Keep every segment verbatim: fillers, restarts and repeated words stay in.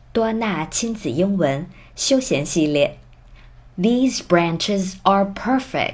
多纳亲子英文休闲系列 These branches are perfect.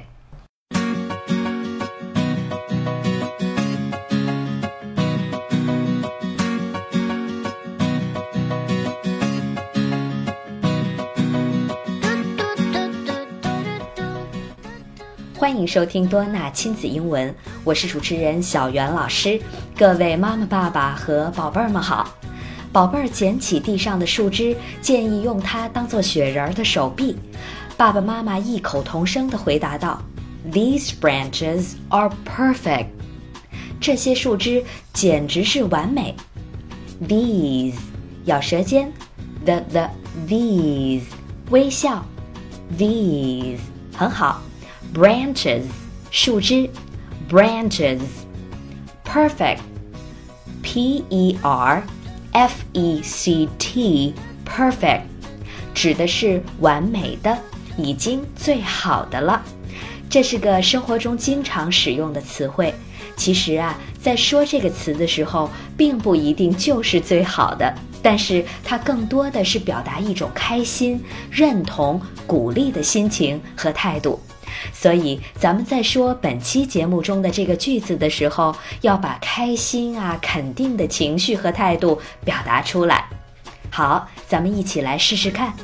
欢迎收听多纳亲子英文，我是主持人小袁老师。各位妈妈爸爸和宝贝儿们好。宝贝儿捡起地上的树枝，建议用它当做雪人的手臂。爸爸妈妈异口同声地回答道 These branches are perfect. 这些树枝简直是完美。 These 咬舌尖， the the these 微笑， These 很好。Branches 树枝， branches perfect P E R F E C T perfect 指的是完美的，已经最好的了。这是个生活中经常使用的词汇。其实啊，在说这个词的时候，并不一定就是最好的，但是它更多的是表达一种开心、认同、鼓励的心情和态度。所以咱们在说本期节目中的这个句子的时候，要把开心啊、肯定的情绪和态度表达出来。好，咱们一起来试试看。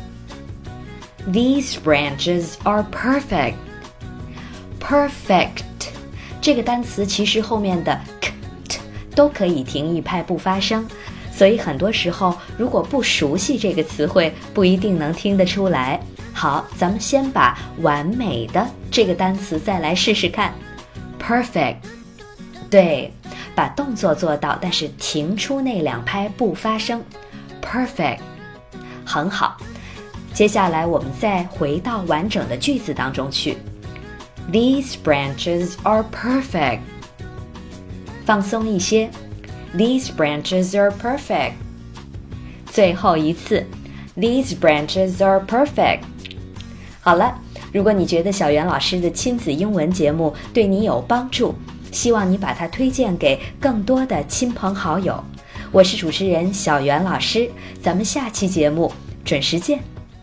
These branches are perfect. Perfect 这个单词其实后面的 k t 都可以停一拍不发声，所以很多时候如果不熟悉这个词汇，不一定能听得出来。好，咱们先把完美的这个单词再来试试看。 Perfect 对，把动作做到，但是停出那两拍不发声。 Perfect 很好。接下来我们再回到完整的句子当中去。 These branches are perfect. 放松一些。 These branches are perfect. 最后一次。 These branches are perfect. 好了，如果你觉得小袁老师的亲子英文节目对你有帮助，希望你把它推荐给更多的亲朋好友。我是主持人小袁老师，咱们下期节目准时见。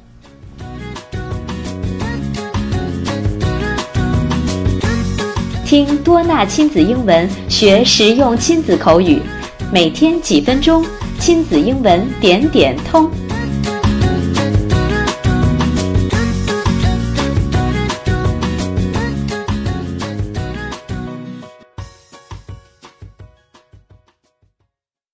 听多纳亲子英文，学实用亲子口语，每天几分钟，亲子英文点点通。